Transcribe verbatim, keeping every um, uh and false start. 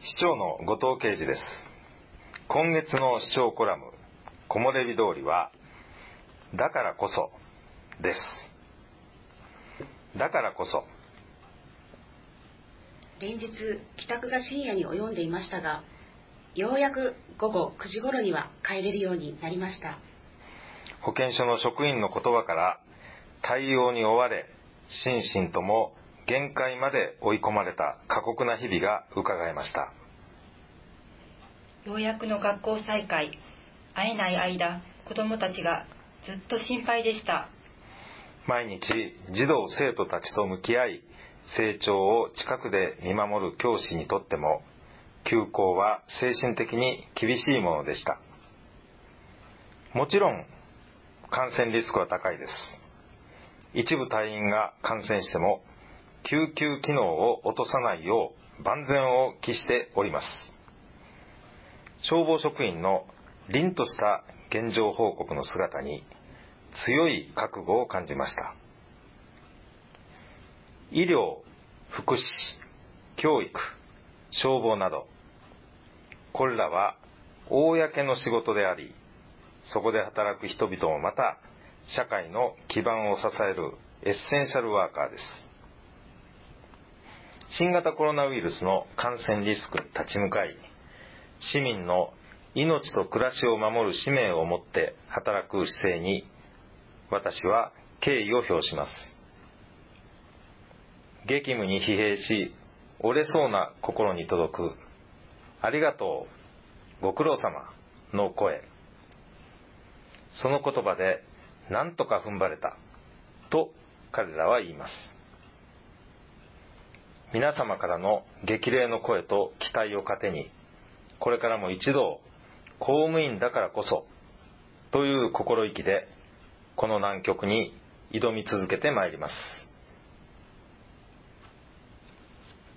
市長の後藤啓二です。今月の市長コラム木漏れ日通りはだからこそです。だからこそ連日帰宅が深夜に及んでいましたが、ようやく午後くじ頃には帰れるようになりました。 保健所の職員の言葉から対応に追われ、心身とも限界まで追い込まれた過酷な日々が伺えました。 ようやくの学校再開、会えない間、子どもたちがずっと心配でした。 毎日児童生徒たちと向き合い、成長を近くで見守る教師にとっても、休校は精神的に厳しいものでした。もちろん感染リスクは高いです。一部隊員が感染しても救急機能を落とさないよう万全を期しております。消防職員の凛とした現状報告の姿に強い覚悟を感じました。医療、福祉、教育、消防など、これらは公の仕事であり、そこで働く人々もまた社会の基盤を支えるエッセンシャルワーカーです。新型コロナウイルスの感染リスクに立ち向かい、市民の命と暮らしを守る使命を持って働く姿勢に私は敬意を表します。激務に疲弊し折れそうな心に届くありがとう、ご苦労様の声、その言葉でなんとか踏ん張れたと彼らは言います。皆様からの激励の声と期待を糧に、これからも一同公務員だからこそという心意気でこの難局に挑み続けてまいります。